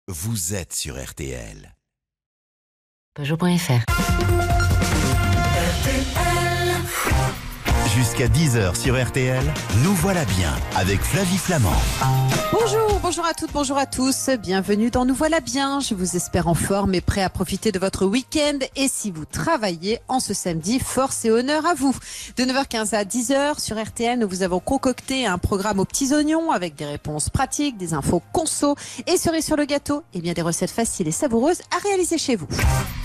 Vous êtes sur RTL. Peugeot.fr. Jusqu'à 10h sur RTL, nous voilà bien avec Flavie Flamand. Bonjour à toutes, bonjour à tous. Bienvenue dans Nous voilà bien. Je vous espère en forme et prêt à profiter de votre week-end. Et si vous travaillez en ce samedi, force et honneur à vous. De 9h15 à 10h sur RTL, nous vous avons concocté un programme aux petits oignons avec des réponses pratiques, des infos conso et cerise sur le gâteau, et bien des recettes faciles et savoureuses à réaliser chez vous.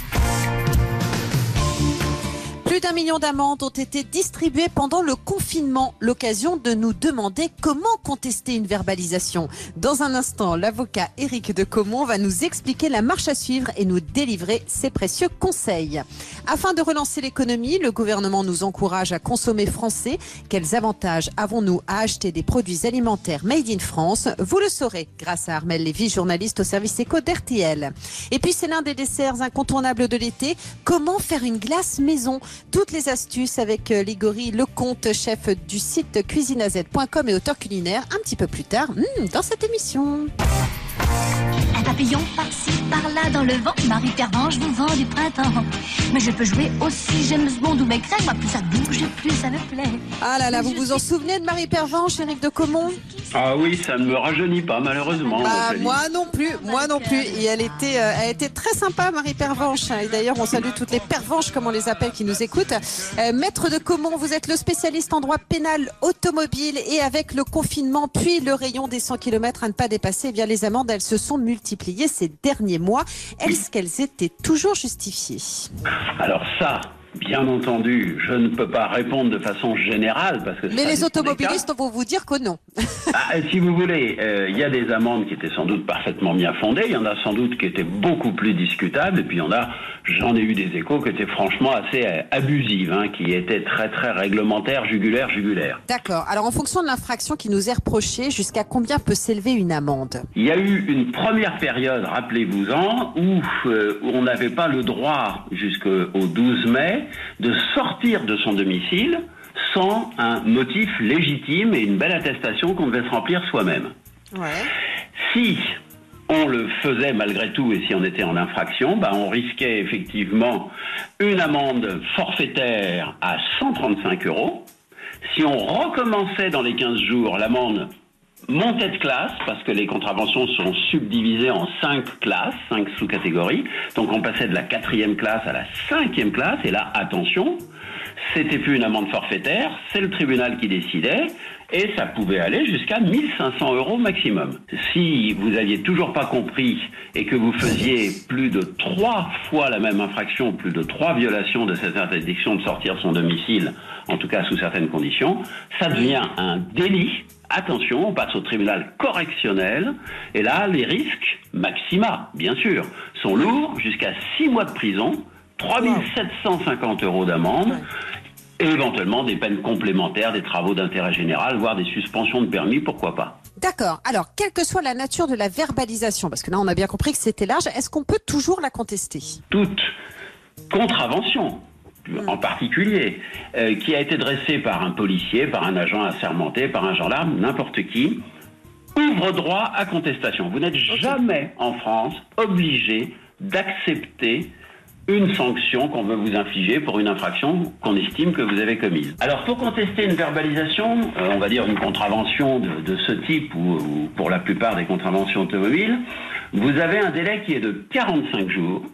Plus d'1 million d'amendes ont été distribuées pendant le confinement. L'occasion de nous demander comment contester une verbalisation. Dans un instant, l'avocat Éric de Caumont va nous expliquer la marche à suivre et nous délivrer ses précieux conseils. Afin de relancer l'économie, le gouvernement nous encourage à consommer français. Quels avantages avons-nous à acheter des produits alimentaires made in France? Vous le saurez grâce à Armelle Lévy, journaliste au service éco d'RTL. Et puis c'est l'un des desserts incontournables de l'été. Comment faire une glace maison? Toutes les astuces avec Ligory Lecomte, chef du site cuisineaz.com et auteur culinaire, un petit peu plus tard dans cette émission. Un papillon par-ci, par-là dans le vent. Marie Pervenche vous vend du printemps. Mais je peux jouer aussi James Bond ou Becquerel. Moi, plus ça bouge, plus ça me plaît. Ah là là, vous vous en souvenez de Marie Pervenche, Éric de Caumont? Ah oui, ça ne me rajeunit pas, malheureusement. Moi non plus. Et elle était très sympa, Marie Pervenche. Et d'ailleurs, on salue toutes les Pervenches, comme on les appelle, qui nous écoutent. Maître de Caumont, vous êtes le spécialiste en droit pénal automobile. Et avec le confinement, puis le rayon des 100 km à ne pas dépasser, eh bien les amendes, elles se sont multipliées ces derniers mois. Est-ce qu'elles étaient toujours justifiées? Alors ça, bien entendu, je ne peux pas répondre de façon générale. Parce que mais les automobilistes vont vous dire que non. Si vous voulez, il y a des amendes qui étaient sans doute parfaitement bien fondées, il y en a sans doute qui étaient beaucoup plus discutables, et puis il y en a, j'en ai eu des échos qui étaient franchement assez abusives, qui étaient très très réglementaires, jugulaires. D'accord, alors en fonction de l'infraction qui nous est reprochée, jusqu'à combien peut s'élever une amende? Il y a eu une première période, rappelez-vous-en, où on n'avait pas le droit jusqu'au 12 mai de sortir de son domicile sans un motif légitime et une belle attestation qu'on devait se remplir soi-même. Ouais. Si on le faisait malgré tout et si on était en infraction, on risquait effectivement une amende forfaitaire à 135 €. Si on recommençait dans les 15 jours, l'amende montait de classe, parce que les contraventions sont subdivisées en 5 classes, 5 sous-catégories. Donc on passait de la 4e classe à la 5e classe, et là, attention, c'était plus une amende forfaitaire, c'est le tribunal qui décidait, et ça pouvait aller jusqu'à 1 500 € maximum. Si vous aviez toujours pas compris et que vous faisiez plus de 3 fois la même infraction, plus de 3 violations de cette interdiction de sortir de son domicile, en tout cas sous certaines conditions, ça devient un délit. Attention, on passe au tribunal correctionnel, et là, les risques, maxima, bien sûr, sont lourds, jusqu'à 6 mois de prison, 3 750 € d'amende, et éventuellement des peines complémentaires, des travaux d'intérêt général, voire des suspensions de permis, pourquoi pas. D'accord. Alors, quelle que soit la nature de la verbalisation, parce que là, on a bien compris que c'était large, est-ce qu'on peut toujours la contester? Toute contravention, en particulier, qui a été dressée par un policier, par un agent assermenté, par un gendarme, n'importe qui, ouvre droit à contestation. Vous n'êtes jamais en France obligé d'accepter une sanction qu'on veut vous infliger pour une infraction qu'on estime que vous avez commise. Alors pour contester une verbalisation, on va dire une contravention de ce type, ou pour la plupart des contraventions automobiles, vous avez un délai qui est de 45 jours.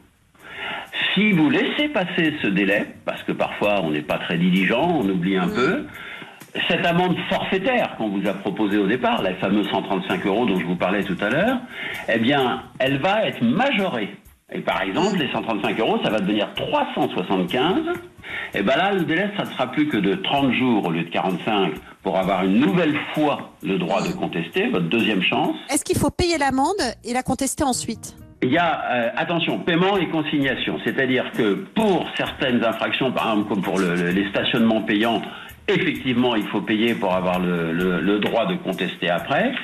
Si vous laissez passer ce délai, parce que parfois on n'est pas très diligent, on oublie un peu, cette amende forfaitaire qu'on vous a proposée au départ, la fameuse 135 € dont je vous parlais tout à l'heure, eh bien, elle va être majorée. Et par exemple, les 135 €, ça va devenir 375. Et là, le délai, ça ne sera plus que de 30 jours au lieu de 45 pour avoir une nouvelle fois le droit de contester, votre deuxième chance. Est-ce qu'il faut payer l'amende et la contester ensuite? Il y a, attention, paiement et consignation. C'est-à-dire que pour certaines infractions, par exemple comme pour les stationnements payants, effectivement, il faut payer pour avoir le droit de contester après.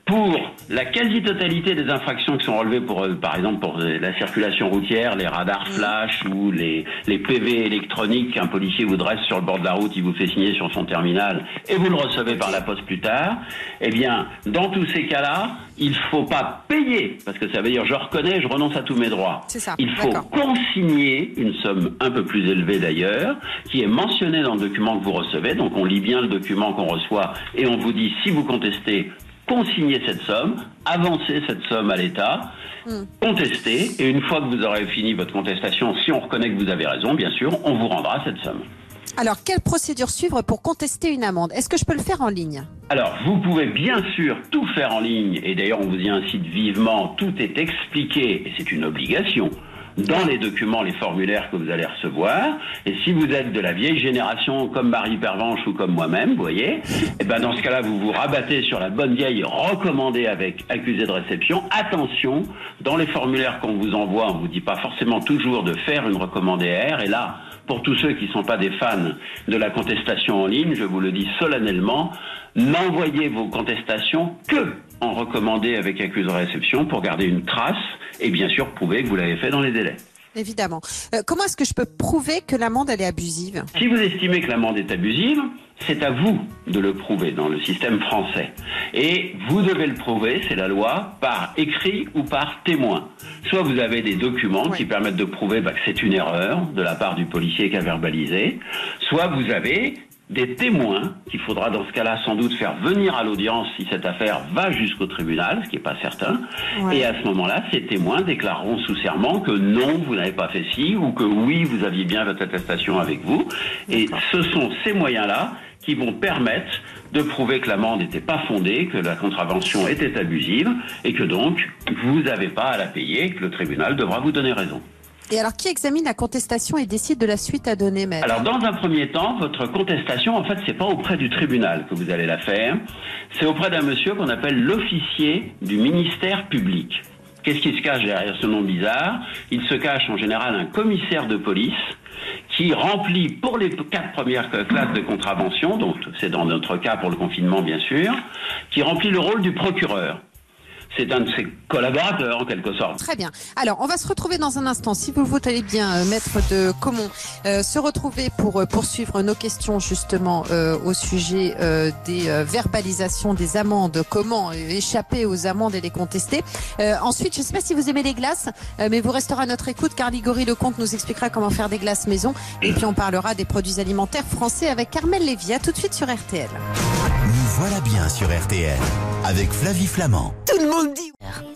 pour la quasi-totalité des infractions qui sont relevées par exemple pour la circulation routière, les radars flash ou les PV électroniques qu'un policier vous dresse sur le bord de la route, il vous fait signer sur son terminal et vous le recevez par la poste plus tard, eh bien, dans tous ces cas-là, il faut pas payer, parce que ça veut dire je reconnais, je renonce à tous mes droits. C'est ça, il faut consigner une somme un peu plus élevée d'ailleurs, qui est mentionnée dans le document que vous recevez, donc on lit bien le document qu'on reçoit et on vous dit si vous contestez, consignez cette somme, avancez cette somme à l'État, contestez, et une fois que vous aurez fini votre contestation, si on reconnaît que vous avez raison, bien sûr, on vous rendra cette somme. Alors, quelle procédure suivre pour contester une amende? Est-ce que je peux le faire en ligne? Alors, vous pouvez bien sûr tout faire en ligne, et d'ailleurs on vous y incite vivement, tout est expliqué, et c'est une obligation, dans les documents, les formulaires que vous allez recevoir. Et si vous êtes de la vieille génération, comme Marie Pervenche ou comme moi-même, vous voyez, et ben dans ce cas-là, vous vous rabattez sur la bonne vieille recommandée avec accusé de réception. Attention, dans les formulaires qu'on vous envoie, on vous dit pas forcément toujours de faire une recommandée R. Et là, pour tous ceux qui ne sont pas des fans de la contestation en ligne, je vous le dis solennellement, n'envoyez vos contestations que en recommandé avec accusé de réception pour garder une trace et bien sûr prouver que vous l'avez fait dans les délais. Évidemment. Comment est-ce que je peux prouver que l'amende elle est abusive? Si vous estimez que l'amende est abusive, c'est à vous de le prouver dans le système français. Et vous devez le prouver, c'est la loi, par écrit ou par témoin. Soit vous avez des documents qui permettent de prouver que c'est une erreur de la part du policier qui a verbalisé, soit vous avez des témoins qu'il faudra dans ce cas-là sans doute faire venir à l'audience si cette affaire va jusqu'au tribunal, ce qui n'est pas certain. Et à ce moment-là, ces témoins déclareront sous serment que non, vous n'avez pas fait ci, ou que oui, vous aviez bien votre attestation avec vous. Et ce sont ces moyens-là qui vont permettre de prouver que l'amende n'était pas fondée, que la contravention était abusive, et que donc vous n'avez pas à la payer, et que le tribunal devra vous donner raison. Et alors, qui examine la contestation et décide de la suite à donner, maître? Alors, dans un premier temps, votre contestation, en fait, c'est pas auprès du tribunal que vous allez la faire. C'est auprès d'un monsieur qu'on appelle l'officier du ministère public. Qu'est-ce qui se cache derrière ce nom bizarre? Il se cache en général un commissaire de police qui remplit pour les 4 premières classes de contravention, donc c'est dans notre cas pour le confinement bien sûr, qui remplit le rôle du procureur. C'est un de ses collaborateurs en quelque sorte. Très bien. Alors, on va se retrouver dans un instant. Si vous allez bien, maître de Caumont, se retrouver pour poursuivre nos questions justement au sujet des verbalisations des amendes. Comment échapper aux amendes et les contester. Ensuite, je ne sais pas si vous aimez les glaces, mais vous resterez à notre écoute car Ligory Lecomte nous expliquera comment faire des glaces maison. Et puis, on parlera des produits alimentaires français avec Carmel Lévy. À tout de suite sur RTL. Nous voilà bien sur RTL avec Flavie Flamand. Tout le monde dit.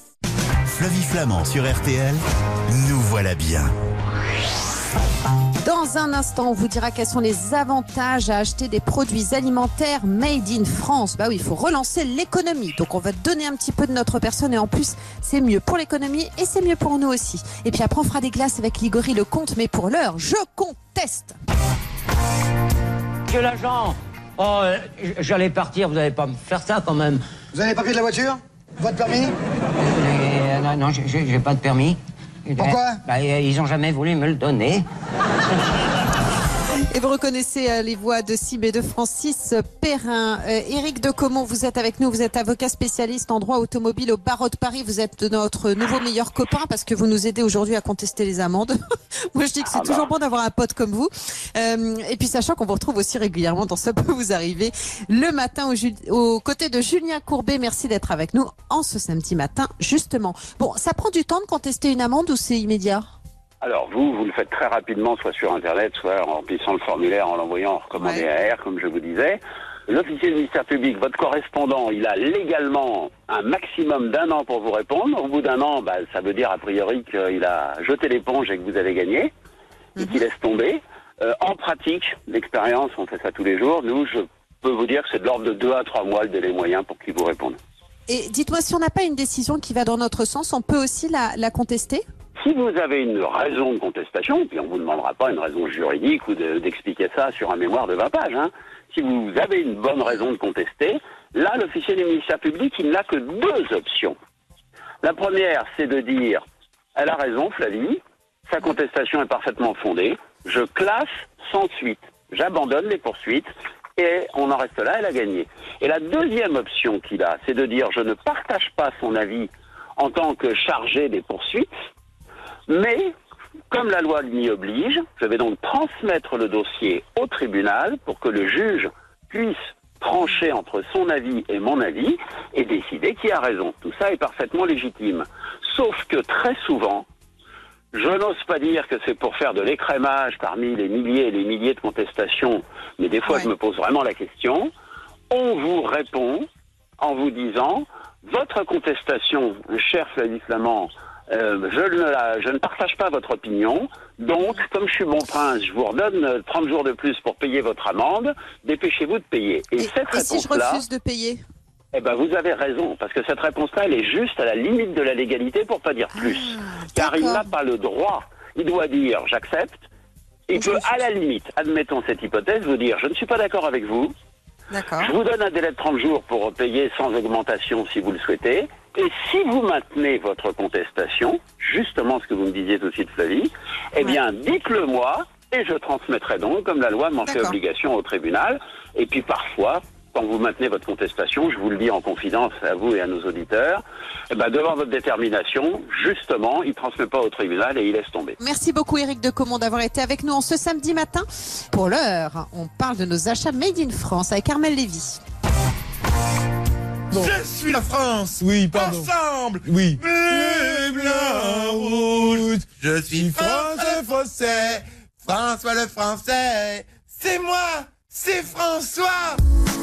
Flavie Flamand sur RTL, nous voilà bien. Dans un instant, on vous dira quels sont les avantages à acheter des produits alimentaires made in France. Bah oui, il faut relancer l'économie. Donc on va donner un petit peu de notre personne et en plus, c'est mieux pour l'économie et c'est mieux pour nous aussi. Et puis après, on fera des glaces avec Ligory Lecomte, mais pour l'heure, je conteste. Monsieur l'agent, j'allais partir, vous n'allez pas me faire ça quand même. Vous avez les papiers de la voiture? Votre permis? Non, j'ai pas de permis. Pourquoi? Ils ont jamais voulu me le donner. Et vous reconnaissez les voix de Sib et de Francis Perrin. Éric de Caumont, vous êtes avec nous, vous êtes avocat spécialiste en droit automobile au barreau de Paris. Vous êtes notre nouveau meilleur copain parce que vous nous aidez aujourd'hui à contester les amendes. Moi, je dis que c'est toujours bon d'avoir un pote comme vous. Et puis, sachant qu'on vous retrouve aussi régulièrement dans Ça peut vous arriver le matin aux côtés de Julien Courbet. Merci d'être avec nous en ce samedi matin, justement. Bon, ça prend du temps de contester une amende ou c'est immédiat? Alors vous le faites très rapidement, soit sur Internet, soit en remplissant le formulaire, en l'envoyant en recommandé AR, comme je vous disais. L'officier du ministère public, votre correspondant, il a légalement un maximum d'1 an pour vous répondre. Au bout d'1 an, ça veut dire a priori qu'il a jeté l'éponge et que vous avez gagné, et qu'il laisse tomber. En pratique, l'expérience, on fait ça tous les jours. Nous, je peux vous dire que c'est de l'ordre de 2 à 3 mois le délai moyen pour qu'il vous réponde. Et dites-moi, si on n'a pas une décision qui va dans notre sens, on peut aussi la contester? Si vous avez une raison de contestation, puis on ne vous demandera pas une raison juridique ou d'expliquer ça sur un mémoire de 20 pages, hein. Si vous avez une bonne raison de contester, là, l'officier du ministère public, il n'a que 2 options. La première, c'est de dire « Elle a raison, Flavie, sa contestation est parfaitement fondée, je classe sans suite, j'abandonne les poursuites et on en reste là, elle a gagné. Et la deuxième option qu'il a, c'est de dire je ne partage pas son avis en tant que chargé des poursuites, mais comme la loi m'y oblige, je vais donc transmettre le dossier au tribunal pour que le juge puisse trancher entre son avis et mon avis et décider qui a raison. Tout ça est parfaitement légitime. Sauf que très souvent, je n'ose pas dire que c'est pour faire de l'écrémage parmi les milliers et les milliers de contestations, mais des fois je me pose vraiment la question. On vous répond en vous disant « Votre contestation, cher Flavie Flament, je ne partage pas votre opinion, donc comme je suis bon prince, je vous redonne 30 jours de plus pour payer votre amende, dépêchez-vous de payer. » Et si je refuse de payer ? Eh ben, vous avez raison, parce que cette réponse-là, elle est juste à la limite de la légalité, pour pas dire plus. Car il n'a pas le droit. Il doit dire « j'accepte ». Il peut, à la limite, admettons cette hypothèse, vous dire « je ne suis pas d'accord avec vous ». Je vous donne un délai de 30 jours pour payer sans augmentation si vous le souhaitez. Et si vous maintenez votre contestation, justement ce que vous me disiez tout de suite, Flavie, eh bien, dites-le moi et je transmettrai donc, comme la loi m'en fait obligation, au tribunal. Et puis parfois, quand vous maintenez votre contestation, je vous le dis en confidence à vous et à nos auditeurs, eh ben, devant votre détermination, justement, il ne transmet pas au tribunal et il laisse tomber. Merci beaucoup Éric de Caumont d'avoir été avec nous en ce samedi matin. Pour l'heure, on parle de nos achats Made in France avec Armel Lévy. Je suis la France. Oui, pardon. Ensemble. Oui. Bleu, blanc, rouge. Je suis français. François le français. C'est moi. C'est François.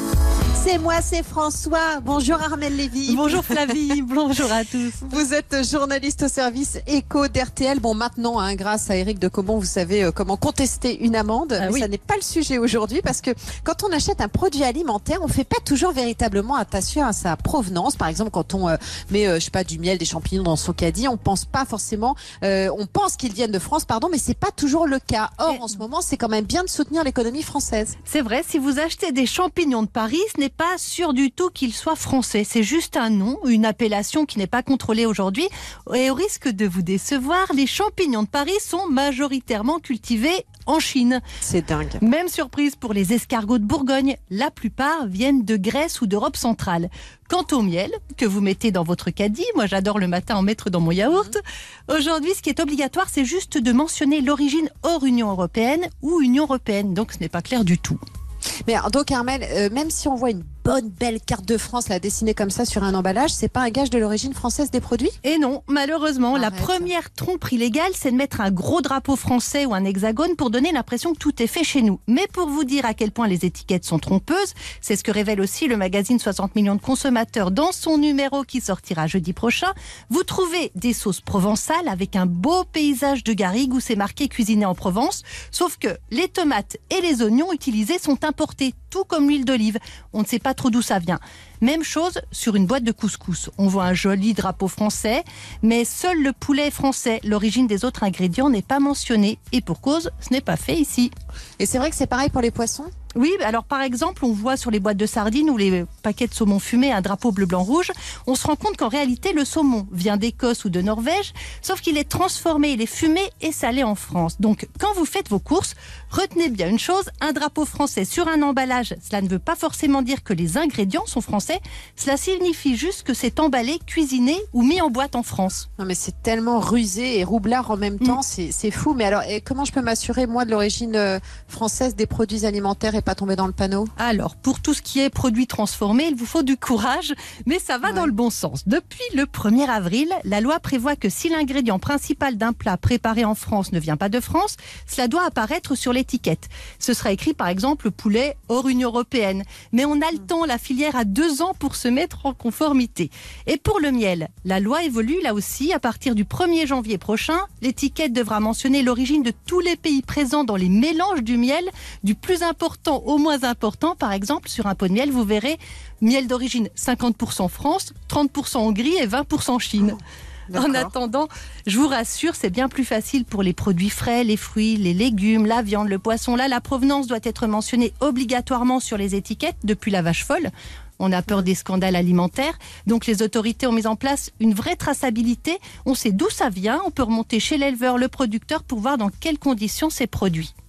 C'est moi, c'est François. Bonjour Armel Lévy. Bonjour Flavie, bonjour à tous. Vous êtes journaliste au service éco d'RTL. Bon, maintenant, grâce à Éric de Caumont, vous savez comment contester une amende. Mais ça n'est pas le sujet aujourd'hui parce que quand on achète un produit alimentaire, on fait pas toujours véritablement attention à sa provenance. Par exemple, quand on met, je sais pas, du miel, des champignons dans son caddie, on pense pas forcément, on pense qu'ils viennent de France, pardon, mais c'est pas toujours le cas. Or, en ce moment, c'est quand même bien de soutenir l'économie française. C'est vrai, si vous achetez des champignons de Paris, ce n'est pas sûr du tout qu'ils soient français. C'est juste un nom, une appellation qui n'est pas contrôlée aujourd'hui. Et au risque de vous décevoir, les champignons de Paris sont majoritairement cultivés en Chine. C'est dingue. Même surprise pour les escargots de Bourgogne. La plupart viennent de Grèce ou d'Europe centrale. Quant au miel que vous mettez dans votre caddie, moi j'adore le matin en mettre dans mon yaourt. Aujourd'hui, ce qui est obligatoire, c'est juste de mentionner l'origine hors Union européenne ou Union européenne. Donc ce n'est pas clair du tout. Mais donc Armel, même si on voit une bonne belle carte de France là dessinée comme ça sur un emballage, c'est pas un gage de l'origine française des produits ? Et non, malheureusement, la première tromperie légale, c'est de mettre un gros drapeau français ou un hexagone pour donner l'impression que tout est fait chez nous. Mais pour vous dire à quel point les étiquettes sont trompeuses, c'est ce que révèle aussi le magazine 60 millions de consommateurs dans son numéro qui sortira jeudi prochain. Vous trouvez des sauces provençales avec un beau paysage de garrigue où c'est marqué cuisiné en Provence, sauf que les tomates et les oignons utilisés sont importés, tout comme l'huile d'olive. On ne sait pas trop d'où ça vient. Même chose sur une boîte de couscous. On voit un joli drapeau français, mais seul le poulet est français. L'origine des autres ingrédients n'est pas mentionnée. Et pour cause, ce n'est pas fait ici. Et c'est vrai que c'est pareil pour les poissons ? Oui, alors par exemple, on voit sur les boîtes de sardines ou les paquets de saumon fumé un drapeau bleu, blanc, rouge. On se rend compte qu'en réalité, le saumon vient d'Écosse ou de Norvège, sauf qu'il est transformé, il est fumé et salé en France. Donc, quand vous faites vos courses, retenez bien une chose, un drapeau français sur un emballage, cela ne veut pas forcément dire que les ingrédients sont français, cela signifie juste que c'est emballé, cuisiné ou mis en boîte en France. Non mais c'est tellement rusé et roublard en même temps, c'est fou. Mais alors, comment je peux m'assurer, moi, de l'origine française des produits alimentaires et pas tomber dans le panneau ? Alors, pour tout ce qui est produits transformés, il vous faut du courage, mais ça va dans le bon sens. Depuis le 1er avril, la loi prévoit que si l'ingrédient principal d'un plat préparé en France ne vient pas de France, cela doit apparaître sur l'étiquette. Ce sera écrit par exemple poulet hors Union européenne. Mais on a le temps, la filière a 2 ans pour se mettre en conformité. Et pour le miel, la loi évolue là aussi. À partir du 1er janvier prochain, l'étiquette devra mentionner l'origine de tous les pays présents dans les mélanges du miel, du plus important au moins important. Par exemple, sur un pot de miel, vous verrez miel d'origine 50% France, 30% Hongrie et 20% Chine. En attendant, je vous rassure, c'est bien plus facile pour les produits frais, les fruits, les légumes, la viande, le poisson. Là, la provenance doit être mentionnée obligatoirement sur les étiquettes depuis la vache folle. On a peur des scandales alimentaires. Donc les autorités ont mis en place une vraie traçabilité. On sait d'où ça vient. On peut remonter chez l'éleveur, le producteur pour voir dans quelles conditions c'est produit.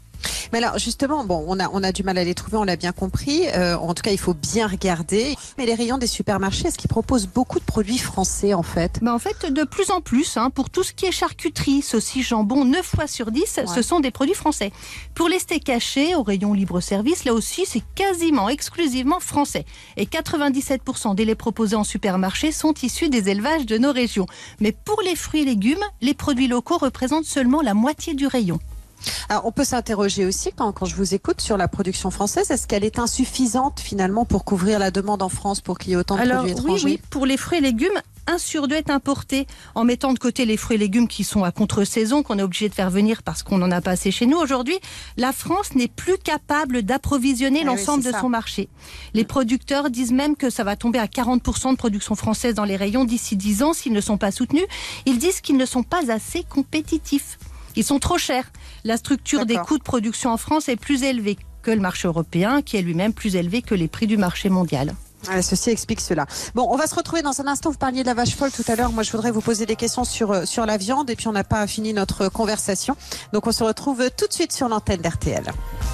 Mais alors justement, bon, on a du mal à les trouver, on l'a bien compris. En tout cas, il faut bien regarder. Mais les rayons des supermarchés, est-ce qu'ils proposent beaucoup de produits français en fait ? En fait, de plus en plus, pour tout ce qui est charcuterie, saucisses, jambon, 9 fois sur 10, ce sont des produits français. Pour les steaks hachés, au rayon libre-service, là aussi, c'est quasiment exclusivement français. Et 97% des laits proposés en supermarché sont issus des élevages de nos régions. Mais pour les fruits et légumes, les produits locaux représentent seulement la moitié du rayon. Alors, on peut s'interroger aussi, quand je vous écoute, sur la production française. Est-ce qu'elle est insuffisante, finalement, pour couvrir la demande en France, pour qu'il y ait autant de produits étrangers ? Oui, pour les fruits et légumes, 1 sur 2 est importé. En mettant de côté les fruits et légumes qui sont à contre-saison, qu'on est obligé de faire venir parce qu'on n'en a pas assez chez nous aujourd'hui, la France n'est plus capable d'approvisionner l'ensemble de son marché. Les producteurs disent même que ça va tomber à 40% de production française dans les rayons d'ici 10 ans s'ils ne sont pas soutenus. Ils disent qu'ils ne sont pas assez compétitifs. Ils sont trop chers. La structure des coûts de production en France est plus élevée que le marché européen, qui est lui-même plus élevé que les prix du marché mondial. Ceci explique cela. Bon, on va se retrouver dans un instant. Vous parliez de la vache folle tout à l'heure. Moi, je voudrais vous poser des questions sur la viande. Et puis, on n'a pas fini notre conversation. Donc, on se retrouve tout de suite sur l'antenne d'RTL.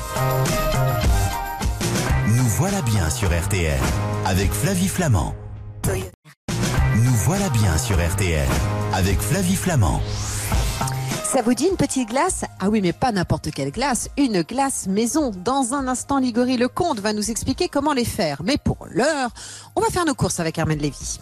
Nous voilà bien sur RTL avec Flavie Flamand. Nous voilà bien sur RTL avec Flavie Flamand. Ça vous dit une petite glace ? Ah oui, mais pas n'importe quelle glace, une glace maison. Dans un instant, Ligory Lecomte va nous expliquer comment les faire. Mais pour l'heure, on va faire nos courses avec Armelle Lévy.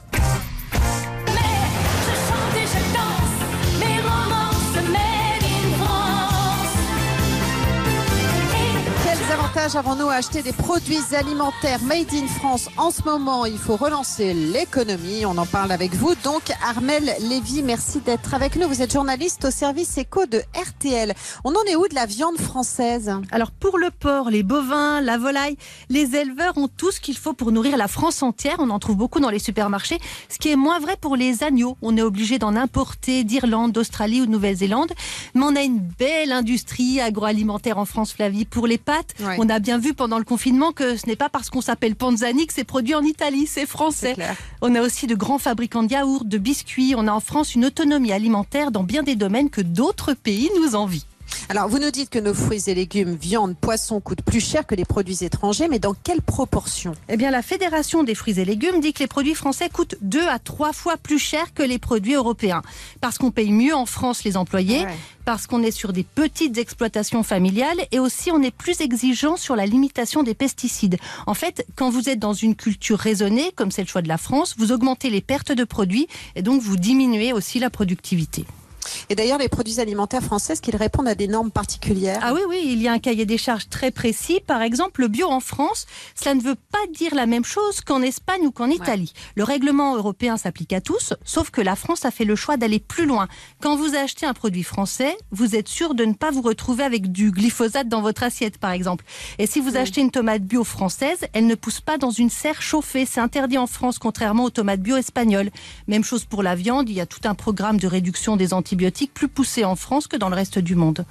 Avons-nous à acheter des produits alimentaires made in France en ce moment? Il faut relancer l'économie. On en parle avec vous. Donc, Armelle Lévy, merci d'être avec nous. Vous êtes journaliste au service éco de RTL. On en est où de la viande française? Alors, pour le porc, les bovins, la volaille, les éleveurs ont tout ce qu'il faut pour nourrir la France entière. On en trouve beaucoup dans les supermarchés. Ce qui est moins vrai pour les agneaux. On est obligé d'en importer d'Irlande, d'Australie ou de Nouvelle-Zélande. Mais on a une belle industrie agroalimentaire en France, Flavie. Pour les pâtes, on a bien vu pendant le confinement que ce n'est pas parce qu'on s'appelle Panzani que c'est produit en Italie, c'est français. On a aussi de grands fabricants de yaourts, de biscuits. On a en France une autonomie alimentaire dans bien des domaines que d'autres pays nous envient. Alors, vous nous dites que nos fruits et légumes, viande, poisson coûtent plus cher que les produits étrangers, mais dans quelle proportion? Eh bien, la Fédération des fruits et légumes dit que les produits français coûtent 2 à 3 fois plus cher que les produits européens. Parce qu'on paye mieux en France les employés, parce qu'on est sur des petites exploitations familiales et aussi on est plus exigeant sur la limitation des pesticides. En fait, quand vous êtes dans une culture raisonnée, comme c'est le choix de la France, vous augmentez les pertes de produits et donc vous diminuez aussi la productivité. Et d'ailleurs, les produits alimentaires français, est-ce qu'ils répondent à des normes particulières? Ah oui, il y a un cahier des charges très précis. Par exemple, le bio en France, cela ne veut pas dire la même chose qu'en Espagne ou qu'en Italie. Le règlement européen s'applique à tous, sauf que la France a fait le choix d'aller plus loin. Quand vous achetez un produit français, vous êtes sûr de ne pas vous retrouver avec du glyphosate dans votre assiette, par exemple. Et si vous achetez une tomate bio française, elle ne pousse pas dans une serre chauffée. C'est interdit en France, contrairement aux tomates bio espagnoles. Même chose pour la viande, il y a tout un programme de réduction des antibiotiques plus poussé en France que dans le reste du monde.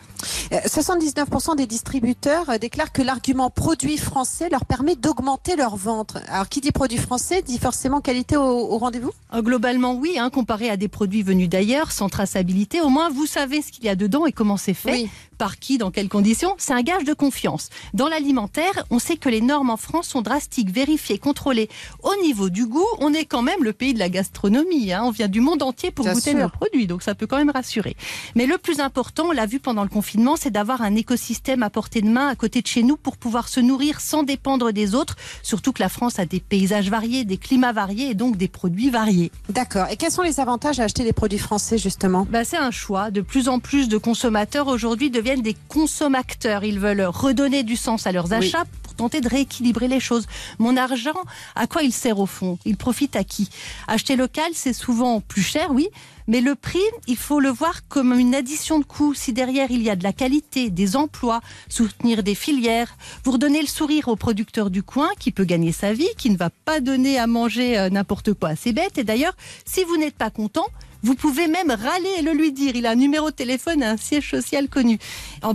79% des distributeurs déclarent que l'argument produit français leur permet d'augmenter leur vente. Alors, qui dit produit français dit forcément qualité au rendez-vous? Globalement, oui, comparé à des produits venus d'ailleurs, sans traçabilité. Au moins, vous savez ce qu'il y a dedans et comment c'est fait. Par qui, dans quelles conditions, c'est un gage de confiance. Dans l'alimentaire, on sait que les normes en France sont drastiques, vérifiées, contrôlées. Au niveau du goût, on est quand même le pays de la gastronomie. On vient du monde entier pour goûter nos produits, donc ça peut quand même rassurer. Mais le plus important, on l'a vu pendant le confinement, c'est d'avoir un écosystème à portée de main à côté de chez nous pour pouvoir se nourrir sans dépendre des autres. Surtout que la France a des paysages variés, des climats variés et donc des produits variés. D'accord. Et quels sont les avantages à acheter des produits français, justement? C'est un choix. De plus en plus de consommateurs aujourd'hui deviennent des consommateurs. Ils veulent redonner du sens à leurs achats pour tenter de rééquilibrer les choses. Mon argent, à quoi il sert au fond? Il profite à qui? Acheter local, c'est souvent plus cher, oui, mais le prix, il faut le voir comme une addition de coûts. Si derrière il y a de la qualité, des emplois, soutenir des filières, vous redonnez le sourire au producteur du coin qui peut gagner sa vie, qui ne va pas donner à manger n'importe quoi à ses bêtes. Et d'ailleurs, si vous n'êtes pas content, vous pouvez même râler et le lui dire. Il a un numéro de téléphone et un siège social connu. En plus,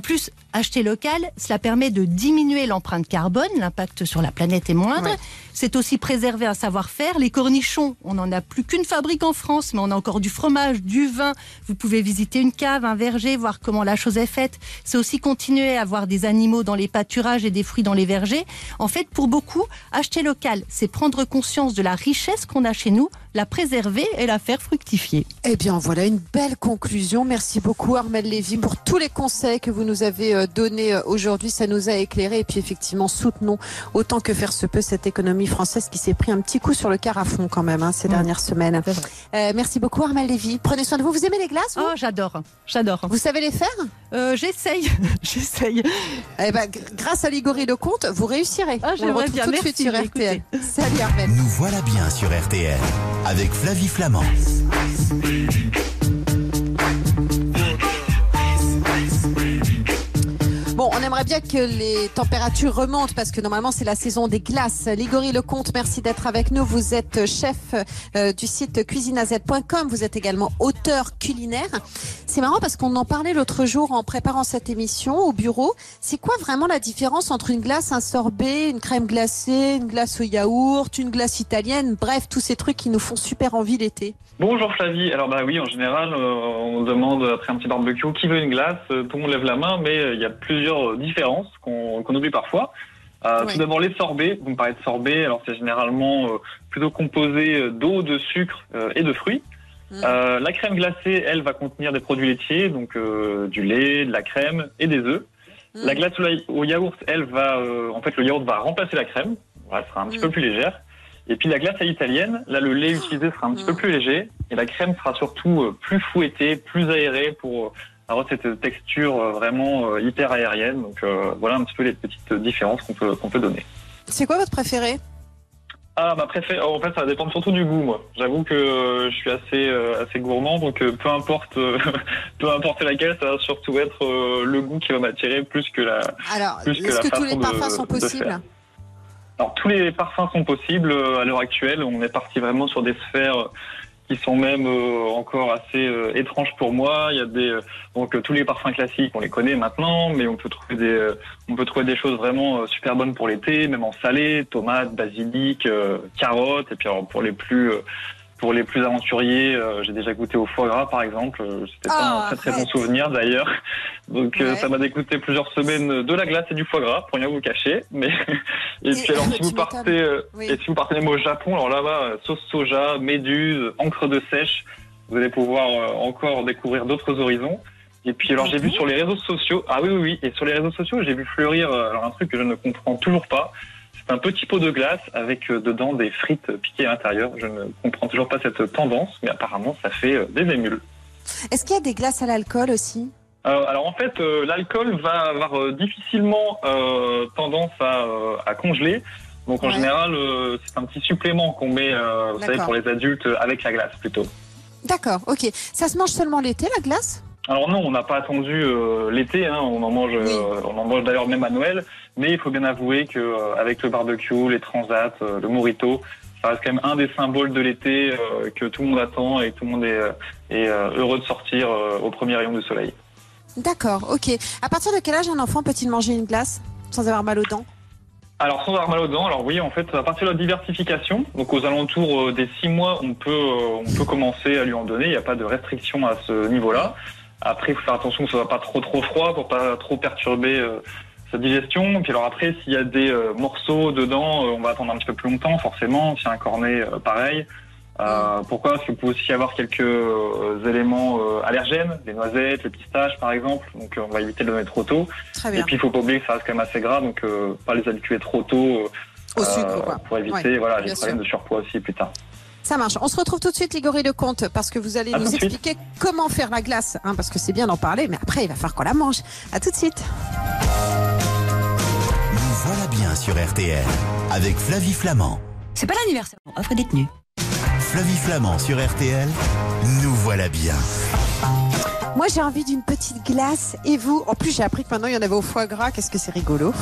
Acheter local, cela permet de diminuer l'empreinte carbone, l'impact sur la planète est moindre. Ouais. C'est aussi préserver un savoir-faire. Les cornichons, on n'en a plus qu'une fabrique en France, mais on a encore du fromage, du vin. Vous pouvez visiter une cave, un verger, voir comment la chose est faite. C'est aussi continuer à avoir des animaux dans les pâturages et des fruits dans les vergers. En fait, pour beaucoup, acheter local, c'est prendre conscience de la richesse qu'on a chez nous, la préserver et la faire fructifier. Eh bien, voilà une belle conclusion. Merci beaucoup, Armelle Lévy, pour tous les conseils que vous nous avez donnés aujourd'hui. Ça nous a éclairés. Et puis, effectivement, soutenons autant que faire se peut cette économie française qui s'est pris un petit coup sur le carafon quand même ces dernières semaines. Merci beaucoup, Armelle Lévy. Prenez soin de vous. Vous aimez les glaces, vous ? Oh, j'adore. Vous savez les faire ? J'essaye. Eh ben, grâce à Ligory Lecomte, vous réussirez. Ah, j'aimerais bien. Tout de suite sur RTL. Salut, Armelle. Nous voilà bien sur RTL avec Flavie Flamand. Bon, on aimerait bien que les températures remontent parce que normalement c'est la saison des glaces. Ligory Lecomte, merci d'être avec nous. Vous êtes chef du site cuisineaz.com. Vous êtes également auteur culinaire. C'est marrant parce qu'on en parlait l'autre jour en préparant cette émission au bureau. C'est quoi vraiment la différence entre une glace, un sorbet, une crème glacée, une glace au yaourt, une glace italienne, bref, tous ces trucs qui nous font super envie l'été? Bonjour Flavie. Alors oui, en général, on demande après un petit barbecue qui veut une glace. Tout le monde lève la main, mais il y a plusieurs différences qu'on oublie parfois. Tout d'abord les sorbets. Vous me parlez de sorbet, alors c'est généralement plutôt composé d'eau, de sucre et de fruits. La crème glacée, elle, va contenir des produits laitiers, donc du lait, de la crème et des œufs. La glace au yaourt, elle va, en fait, le yaourt va remplacer la crème. Elle sera un petit peu plus légère. Et puis la glace à l'italienne, là le lait utilisé sera un petit peu plus léger et la crème sera surtout plus fouettée, plus aérée pour avoir cette texture vraiment hyper aérienne. Donc voilà un petit peu les petites différences qu'on peut donner. C'est quoi votre préféré? Ma préférée, en fait ça va dépendre surtout du goût moi. J'avoue que je suis assez gourmand, donc peu importe laquelle, ça va surtout être le goût qui va m'attirer plus que la. Alors, est-ce que tous les parfums sont possibles? Alors tous les parfums sont possibles à l'heure actuelle. On est parti vraiment sur des sphères qui sont même encore assez étranges pour moi. Il y a donc tous les parfums classiques, on les connaît maintenant, mais on peut trouver des choses vraiment super bonnes pour l'été, même en salé, tomates, basilic, carottes. Et puis alors pour les plus aventuriers, j'ai déjà goûté au foie gras par exemple. C'était pas un très bon souvenir d'ailleurs. Donc ça m'a dégoûté plusieurs semaines de la glace et du foie gras, pour rien vous cacher. Mais et puis alors si vous partez même au Japon, alors là-bas sauce soja, méduse, encre de sèche, vous allez pouvoir encore découvrir d'autres horizons. Et puis alors j'ai vu sur les réseaux sociaux, et sur les réseaux sociaux j'ai vu fleurir alors un truc que je ne comprends toujours pas. C'est un petit pot de glace avec dedans des frites piquées à l'intérieur. Je ne comprends toujours pas cette tendance, mais apparemment ça fait des émules. Est-ce qu'il y a des glaces à l'alcool aussi? Alors en fait, l'alcool va avoir difficilement tendance à congeler. Donc en général, c'est un petit supplément qu'on met, vous savez, pour les adultes avec la glace plutôt. D'accord, ok. Ça se mange seulement l'été, la glace ? Alors non, on n'a pas attendu l'été, on en mange d'ailleurs même à Noël, mais il faut bien avouer qu'avec le barbecue, les transats, le mojito, ça reste quand même un des symboles de l'été que tout le monde attend et que tout le monde est heureux de sortir au premier rayon du soleil. D'accord, ok. À partir de quel âge un enfant peut-il manger une glace sans avoir mal aux dents ? Alors sans avoir mal aux dents, alors oui, en fait, à partir de la diversification, donc aux alentours des 6 mois, on peut commencer à lui en donner, il n'y a pas de restriction à ce niveau-là. Après, il faut faire attention que ça ne soit pas trop froid pour pas trop perturber sa digestion. Et puis alors après, s'il y a des morceaux dedans, on va attendre un petit peu plus longtemps, forcément. S'il y a un cornet, pareil. Pourquoi ? Parce qu'il peut aussi y avoir quelques éléments allergènes, les noisettes, les pistaches, par exemple. Donc on va éviter de le donner trop tôt. Très bien. Et puis il faut pas oublier que ça reste quand même assez gras, donc pas les habituer trop tôt au sucre, quoi. Pour éviter les problèmes de surpoids aussi plus tard. Ça marche. On se retrouve tout de suite, Ligory Lecomte, parce que vous allez nous expliquer comment faire la glace, parce que c'est bien d'en parler, mais après, il va falloir qu'on la mange. À tout de suite. Nous voilà bien sur RTL, avec Flavie Flamand. C'est pas l'anniversaire, offre détenue. Flavie Flamand sur RTL, nous voilà bien. Moi, j'ai envie d'une petite glace, et vous ? En plus, j'ai appris que maintenant, il y en avait au foie gras. Qu'est-ce que c'est rigolo.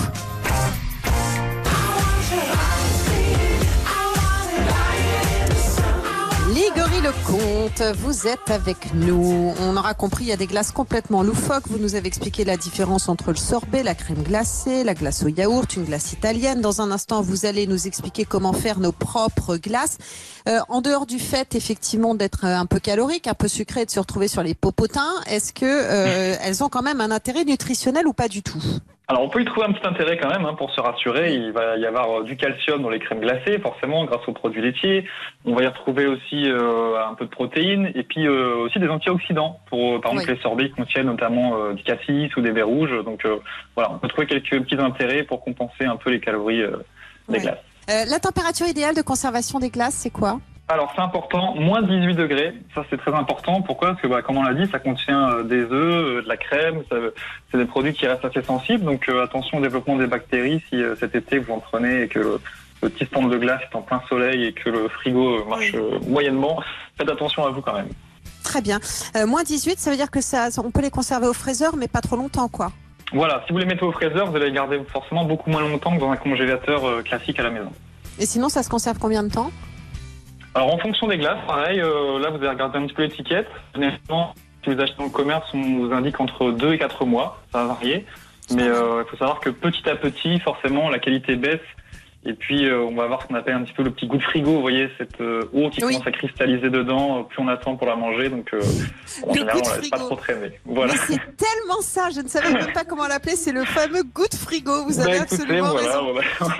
Ligory Grégory Lecomte, vous êtes avec nous. On aura compris, il y a des glaces complètement loufoques. Vous nous avez expliqué la différence entre le sorbet, la crème glacée, la glace au yaourt, une glace italienne. Dans un instant, vous allez nous expliquer comment faire nos propres glaces. En dehors du fait, effectivement, d'être un peu calorique, un peu sucré et de se retrouver sur les popotins, est-ce que elles ont quand même un intérêt nutritionnel ou pas du tout ? Alors on peut y trouver un petit intérêt quand même, pour se rassurer. Il va y avoir du calcium dans les crèmes glacées, forcément, grâce aux produits laitiers. On va y retrouver aussi un peu de protéines et puis aussi des antioxydants. Par exemple, les sorbets contiennent notamment du cassis ou des baies rouges. Donc voilà, on peut trouver quelques petits intérêts pour compenser un peu les calories des glaces. La température idéale de conservation des glaces, c'est quoi ? Alors c'est important, moins 18 degrés, ça c'est très important. Pourquoi ? Parce que comme on l'a dit, ça contient des œufs, de la crème, c'est des produits qui restent assez sensibles. Donc attention au développement des bactéries si cet été vous en prenez et que le petit stand de glace est en plein soleil et que le frigo marche moyennement. Faites attention à vous quand même. Très bien. Moins 18, ça veut dire que on peut les conserver au fraiseur mais pas trop longtemps quoi. Voilà, si vous les mettez au fraiseur, vous allez les garder forcément beaucoup moins longtemps que dans un congélateur classique à la maison. Et sinon ça se conserve combien de temps ? Alors en fonction des glaces, pareil, là vous allez regarder un petit peu l'étiquette. Généralement, si vous achetez dans le commerce, on vous indique entre 2 et 4 mois, ça va varier. Mais il faut savoir que petit à petit, forcément, la qualité baisse. Et puis on va avoir ce qu'on appelle un petit peu le petit goût de frigo, vous voyez, cette eau qui commence à cristalliser dedans, plus on attend pour la manger. Donc en général, on ne laisse pas trop traîner. Voilà. Mais c'est tellement ça, je ne savais même pas comment l'appeler, c'est le fameux goût de frigo, vous avez absolument raison.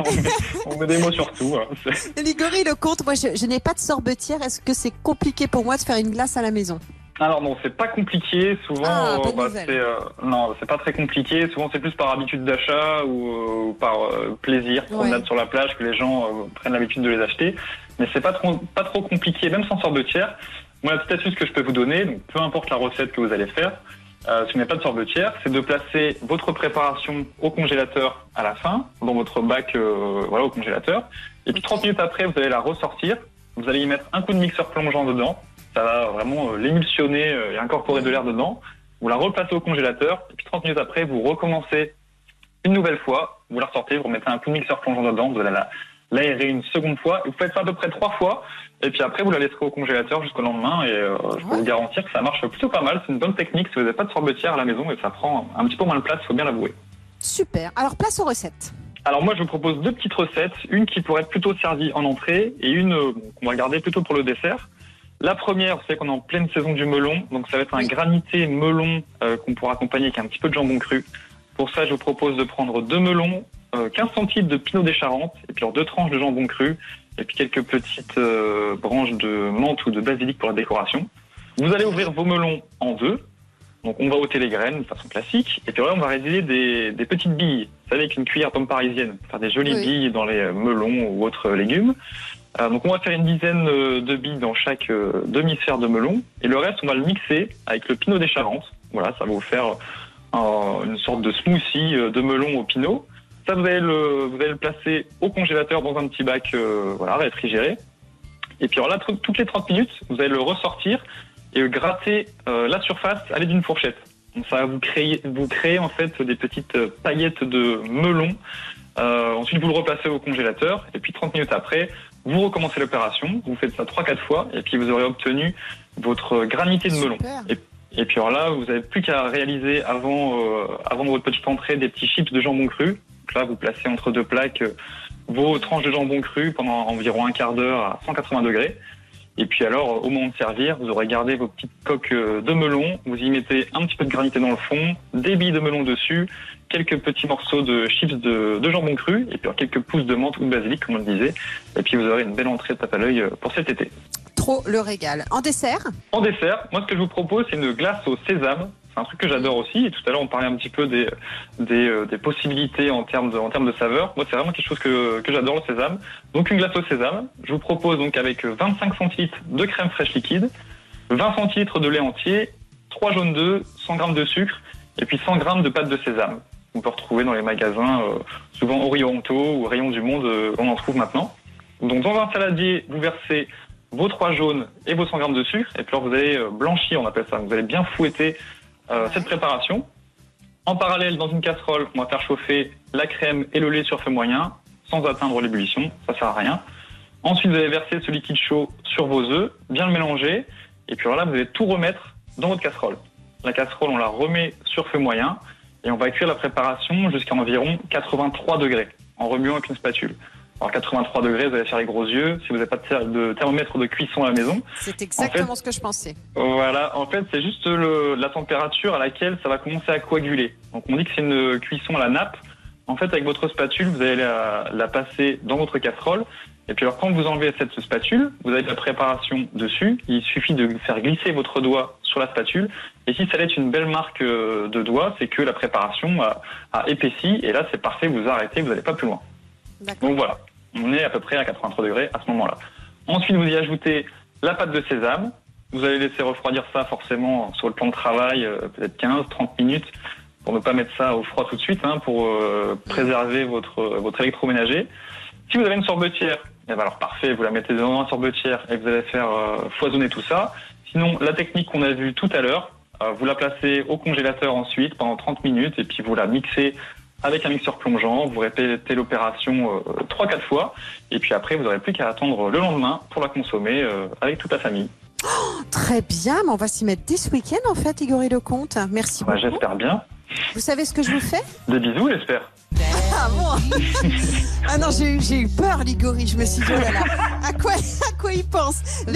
On met des mots sur tout. Grégory Lecomte, moi je n'ai pas de sorbetière, est-ce que c'est compliqué pour moi de faire une glace à la maison ? Alors non, c'est pas compliqué. Souvent, non, c'est pas très compliqué. Souvent, c'est plus par habitude d'achat ou par plaisir, promenade sur la plage, que les gens prennent l'habitude de les acheter. Mais c'est pas trop compliqué, même sans sorbetière. Moi, la petite astuce que je peux vous donner, donc peu importe la recette que vous allez faire, si vous n'avez pas de sorbetière, c'est de placer votre préparation au congélateur à la fin, dans votre bac, au congélateur. Et puis 30 minutes après, vous allez la ressortir. Vous allez y mettre un coup de mixeur plongeant dedans. Ça va vraiment l'émulsionner et incorporer de l'air dedans. Vous la replacez au congélateur, et puis 30 minutes après, vous recommencez une nouvelle fois, vous la ressortez, vous remettez un coup de mixeur plongeant dedans, vous allez l'aérer une seconde fois, et vous faites ça à peu près 3 fois, et puis après, vous la laisserez au congélateur jusqu'au lendemain, et je peux vous garantir que ça marche plutôt pas mal. C'est une bonne technique si vous n'avez pas de sorbetière à la maison, et ça prend un petit peu moins de place, il faut bien l'avouer. Super. Alors, place aux recettes. Alors moi, je vous propose 2 petites recettes, une qui pourrait être plutôt servie en entrée, et une qu'on va garder plutôt pour le dessert. La première, vous savez qu'on est en pleine saison du melon, donc ça va être un granité melon qu'on pourra accompagner avec un petit peu de jambon cru. Pour ça, je vous propose de prendre 2 melons, 15 centilitres de pinot des Charentes, et puis 2 tranches de jambon cru, et puis quelques petites branches de menthe ou de basilic pour la décoration. Vous allez ouvrir vos melons en 2, donc on va ôter les graines de façon classique, et puis là on va réaliser des petites billes, vous savez, avec une cuillère pomme parisienne, pour faire des jolies billes dans les melons ou autres légumes. Donc on va faire une dizaine de billes dans chaque demi-sphère de melon, et le reste on va le mixer avec le pinot des Charentes. Voilà, ça va vous faire une sorte de smoothie de melon au pinot. Ça vous allez le placer au congélateur dans un petit bac réfrigéré. Et puis alors là, toutes les 30 minutes, vous allez le ressortir et gratter la surface à l'aide d'une fourchette. Donc ça va vous créer en fait des petites paillettes de melon. Ensuite vous le replacez au congélateur, et puis 30 minutes après, vous recommencez l'opération, vous faites ça 3-4 fois, et puis vous aurez obtenu votre granité de melon. Et puis alors là, vous n'avez plus qu'à réaliser avant votre petite entrée des petits chips de jambon cru. Donc là, vous placez entre 2 plaques vos tranches de jambon cru pendant environ un quart d'heure à 180 degrés. Et puis alors, au moment de servir, vous aurez gardé vos petites coques de melon, vous y mettez un petit peu de granité dans le fond, des billes de melon dessus, quelques petits morceaux de chips de jambon cru, et puis quelques pousses de menthe ou de basilic, comme on le disait. Et puis vous aurez une belle entrée de tape à l'œil pour cet été. Trop le régal. En dessert ? En dessert, moi ce que je vous propose, c'est une glace au sésame. C'est un truc que j'adore aussi, et tout à l'heure on parlait un petit peu des possibilités en termes de saveur. Moi c'est vraiment quelque chose que j'adore, le sésame. Donc une glace au sésame, je vous propose donc avec 25 centilitres de crème fraîche liquide, 20 centilitres de lait entier, 3 jaunes d'œufs, 100 grammes de sucre, et puis 100 grammes de pâte de sésame. On peut retrouver dans les magasins, souvent orientaux ou rayons du monde, on en trouve maintenant. Donc dans un saladier, vous versez vos 3 jaunes et vos 100 grammes de sucre, et puis alors vous allez blanchir, on appelle ça. Vous allez bien fouetter cette préparation. En parallèle, dans une casserole, on va faire chauffer la crème et le lait sur feu moyen, sans atteindre l'ébullition, ça sert à rien. Ensuite, vous allez verser ce liquide chaud sur vos œufs, bien le mélanger. Et puis alors là, vous allez tout remettre dans votre casserole. La casserole, on la remet sur feu moyen et on va cuire la préparation jusqu'à environ 83 degrés en remuant avec une spatule. Alors 83 degrés, vous allez faire les gros yeux si vous n'avez pas de thermomètre de cuisson à la maison. C'est exactement ce que je pensais. Voilà, en fait, c'est juste la température à laquelle ça va commencer à coaguler. Donc on dit que c'est une cuisson à la nappe. En fait, avec votre spatule, vous allez la passer dans votre casserole. Et puis alors, quand vous enlevez cette spatule, vous avez de la préparation dessus. Il suffit de faire glisser votre doigt sur la spatule. Et si ça laisse une belle marque de doigt, c'est que la préparation a épaissi. Et là, c'est parfait, vous arrêtez, vous n'allez pas plus loin. Donc voilà, on est à peu près à 83 degrés à ce moment-là. Ensuite, vous y ajoutez la pâte de sésame. Vous allez laisser refroidir ça forcément sur le plan de travail, peut-être 15-30 minutes, pour ne pas mettre ça au froid tout de suite, pour préserver votre électroménager. Si vous avez une sorbetière, eh ben alors parfait, vous la mettez dans la sorbetière et vous allez faire foisonner tout ça. Sinon, la technique qu'on a vue tout à l'heure, vous la placez au congélateur ensuite pendant 30 minutes et puis vous la mixez avec un mixeur plongeant. Vous répétez l'opération 3-4 fois et puis après, vous n'aurez plus qu'à attendre le lendemain pour la consommer avec toute la famille. Oh, très bien, mais on va s'y mettre dès ce week-end en fait, Igor Lecomte. Merci beaucoup. J'espère bien. Vous savez ce que je vous fais? Des bisous, j'espère. Ah bon? Ah non, j'ai eu peur, Ligori. Je me suis dit, oh là là, à quoi il pense?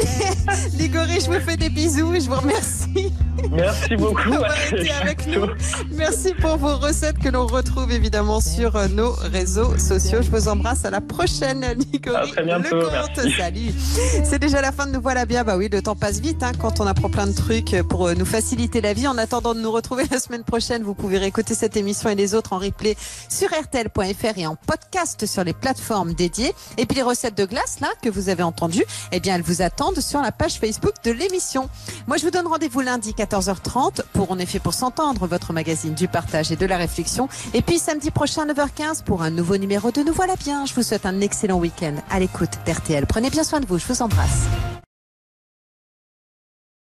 Ligori, je vous fais des bisous et je vous remercie. Merci beaucoup d'avoir été avec nous. Merci pour vos recettes que l'on retrouve évidemment sur nos réseaux sociaux. Je vous embrasse, à la prochaine, Ligori. À très bientôt, Lecomte. Salut. C'est déjà la fin de Nous Voilà Bien. Bah oui, le temps passe vite quand on apprend plein de trucs pour nous faciliter la vie. En attendant de nous retrouver la semaine prochaine, vous pouvez réécouter cette émission et les autres en replay sur RTL.fr et en podcast sur les plateformes dédiées. Et puis les recettes de glace là que vous avez entendues, eh bien elles vous attendent sur la page Facebook de l'émission. Moi je vous donne rendez-vous lundi 14h30 pour On est fait pour s'entendre, votre magazine du partage et de la réflexion. Et puis samedi prochain 9h15 pour un nouveau numéro de Nous Voilà Bien. Je vous souhaite un excellent week-end à l'écoute d'RTL. Prenez bien soin de vous, je vous embrasse.